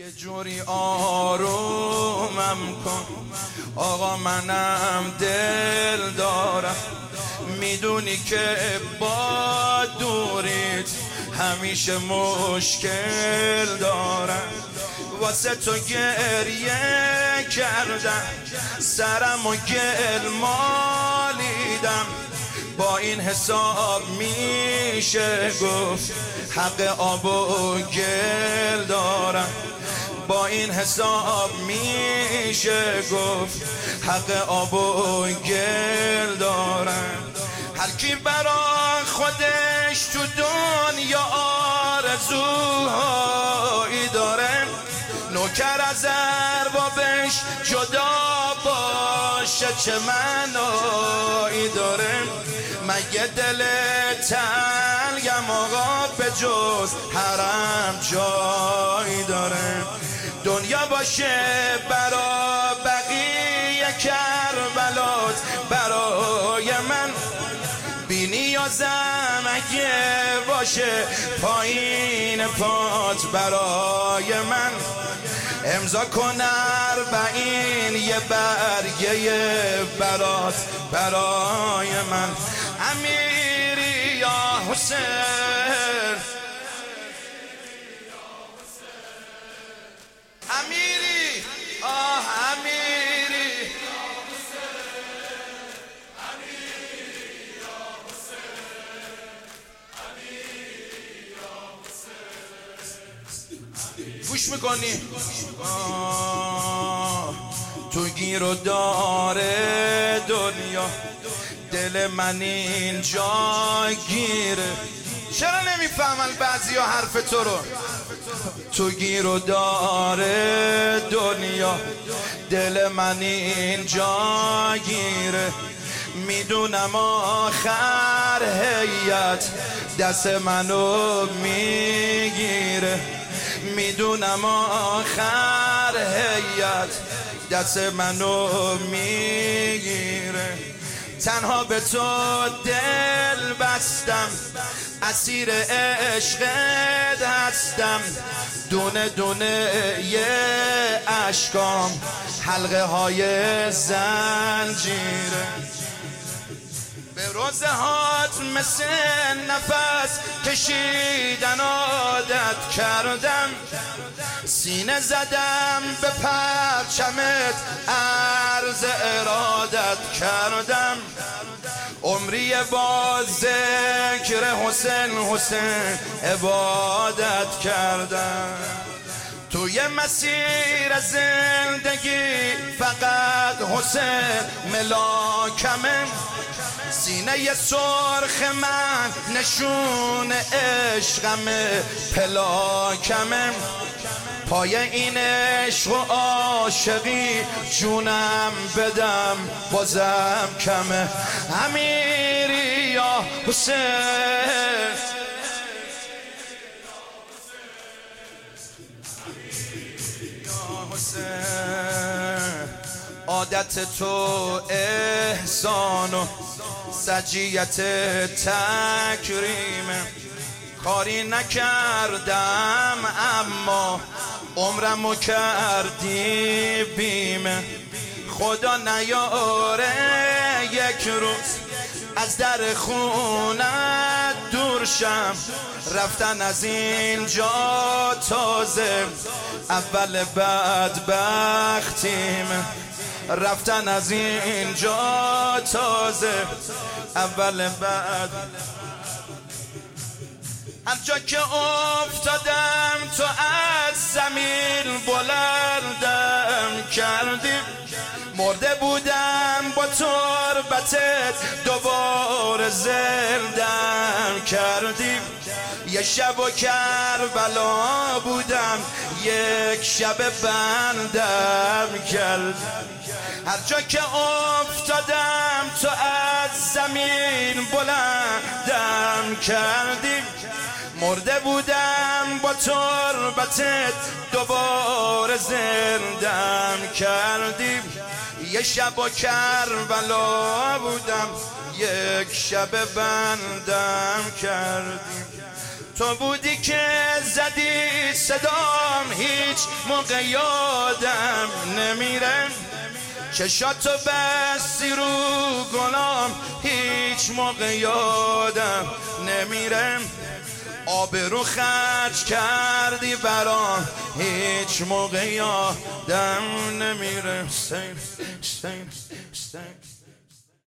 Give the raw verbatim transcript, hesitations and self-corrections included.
یه جوری آرومم کن آقا، منم دل دارم، میدونی که با دوریت همیشه مشکل دارم، واسه تو گریه کردم، سرم و گل مالیدم، با این حساب میشه گفت حق آب و گل دارم، با این حساب میشه گفت حق آب و گل دارم. هر کی برا خودش تو دنیا آرزوهایی داره، نوکر از اربابش جدا باشه چه معنایی داره. مگه دل تنگم آقا به جز حرم جایی داره؟ دنیا باشه برا بقیه کربلات، برای من بی نیازم اگه باشه پایین پات، برای من امضا کن اربعین یه برگه برات، برای من امیری یا حسین، امیری آه امیری گوش میکنی؟ تو گیر و داره دنیا، دل من اینجا گیره. چرا نمیفهمن بعضی ها حرف تو رو؟ تو گیر و داره دنیا، دل من اینجا گیره، میدونم آخر هیت دست منو میگیره، میدونم آخر هیت دست منو میگیره. تنها به تو دل بستم، اسیر عشقت هستم، دونه دونه یه اشکام حلقه های زنجیره. به روزه هات مثل نفس کشیدن عادت کردم، سینه زدم به پرچمت عرض ارادت کردم، عمری با ذکر حسین حسین عبادت کردم. توی مسیر زندگی فقط حسین ملاکمه، سینه سرخ من نشون عشقمه پلاکمه، پای این عشق و عاشقی جونم بدم بازم کمه. امیری یا حسین، عادت تو احسان و سجیت تکریمه، کاری نکردم اما عمرمو کردی بیمه. خدا نیاره یک روز از در خونت دور شم، رفتن از اینجا تازه اول بدبختیم، رفتن از اینجا تازه اول بعد. هر جا که افتادم تو از زمین بلندم کردی، مرده بودم با تربتت دوباره زندم کردی. یه شب و کربلا بودم یک شب بندم کرد، هر جا که افتادم تو از زمین بلندم کردی، مرده بودم با تربتت دوباره زندم کردی. یه شب و کربلا بودم یک شب بندم کردی. تو بودی که زدی صدام، هیچ موقع یادم نمیره. چشاتو بستی رو گلام، هیچ موقع یادم نمیره. آبرو خرج کردی برام، هیچ موقع یادم نمیره.